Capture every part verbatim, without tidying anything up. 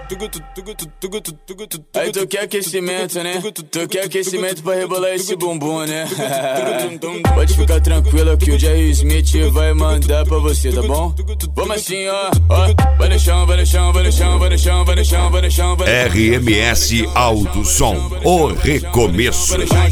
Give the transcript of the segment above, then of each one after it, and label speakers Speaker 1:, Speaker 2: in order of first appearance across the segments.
Speaker 1: Aí tu quer aquecimento, né? Tu quer aquecimento pra rebolar esse bumbum, né? Pode ficar tranquila que o Jerry Smith vai mandar pra você, tá bom? Vamos assim, ó, ó. Vai no chão, vai no chão, vai no chão, vai no chão, vai no chão, vai no chão, vai no chão.
Speaker 2: R M S Alto Som, o recomeço.
Speaker 1: Vai no chão,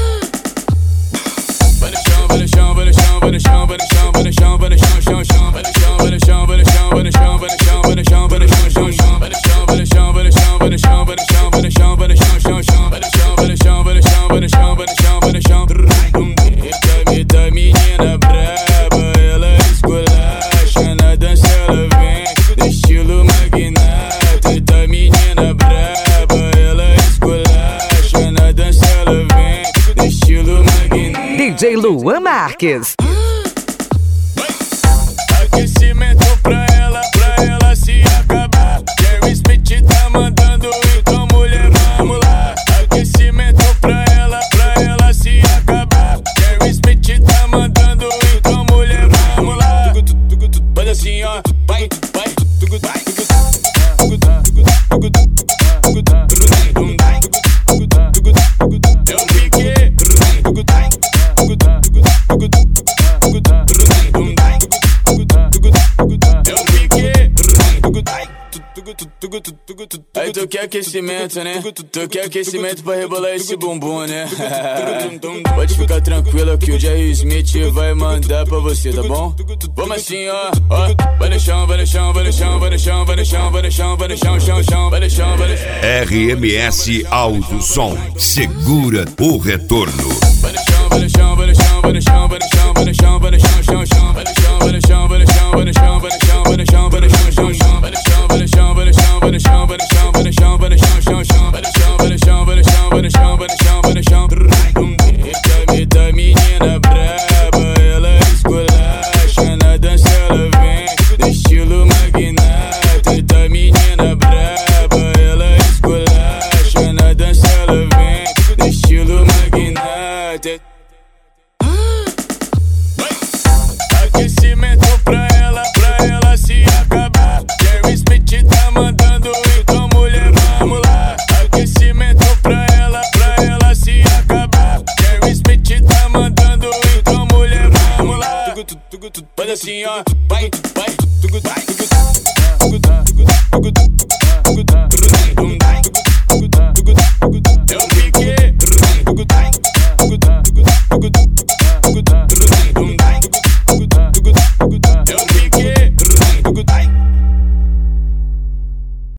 Speaker 1: vai no chão, vai no chão, vai no chão, vai no chão, vai no chão, vai no chão, vai no chão, chão, chão, vai no chão, vai no chão, vai no chão, vai no chão, vai no chão, vai no chão, vai no chão, chão, chão, vai no chão, vai no chão, vai no chão, vai no chão, vai no chão, vai no chão, vai no chão, chão, chão, vai no chão, vai no chão, vai no chão, vai no chão, vai no chão, vai no chão. Eita, menina braba, ela esculacha na dança, ela vem no estilo magnata. Eita, menina braba, ela esculacha na dança, ela vem no estilo magnata.
Speaker 3: D J Luan Marques.
Speaker 1: Aquecimento pra ela, pra ela se acabar. Jerry Smith tá mandando, então mulher, vamos lá. Aquecimento pra ela, pra ela se acabar. Jerry Smith tá mandando, então mulher, vamos lá. Faz assim, ó, vai, vai, vai. É o pique. Aí tu quer aquecimento, né? Tu quer aquecimento pra rebolar esse bumbum, né? Pode ficar tranquila que o Jerry Smith vai mandar pra você, tá bom? Vamos assim, ó, ó. Vai no chão, vai no chão, vai no chão, vai no chão, vai no chão, vai no chão, vai no chão, chão, chão, vai no chão, vai no chão.
Speaker 2: R M S Alto Som, segura o retorno.
Speaker 1: Vai no chão, vai no chão, vai no chão, vai no chão, vai no chão, vai no chão, vai no chão, chão, chão, vai no chão, vai no chão, vai no chão, vai no chão, vai no chão, vai no chão, vai no chão, chão, chão, vai no chão, vai no chão, vai no chão, vai no chão, vai no chão, vai no chão, vai no chão, chão, chão, vai no chão, vai no chão, vai no chão, vai no chão, vai no chão, vai no chão. Eita, menina braba, ela esculacha na dança, ela vem no estilo magnata. Eita, menina braba, ela esculacha na dança, ela vem no estilo magnata. Aquecimento pra ela, pra ela se acabar. Jerry Smith tá mandando, então mulher, vamos lá. Aquecimento pra ela, pra ela se acabar. Jerry Smith tá mandando, então mulher, vamos lá. Faz assim, ó, vai.